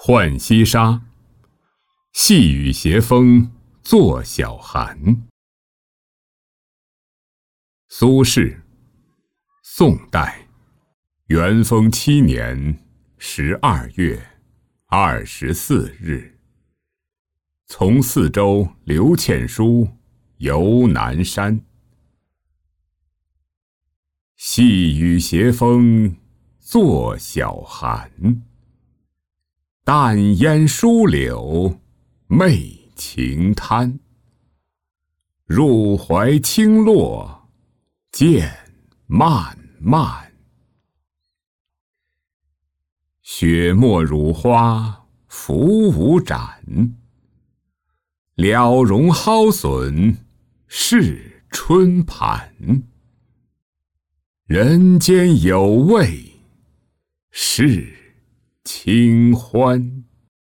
浣溪沙，细雨斜风作晓寒。苏轼，宋代，元丰7年12月24日，从四州刘倩书游南山。细雨斜风作晓寒，淡烟疏柳媚晴滩。入怀清落渐漫漫，雪沫乳花浮无展。了容蒿笋是春盘，人间有味是清欢。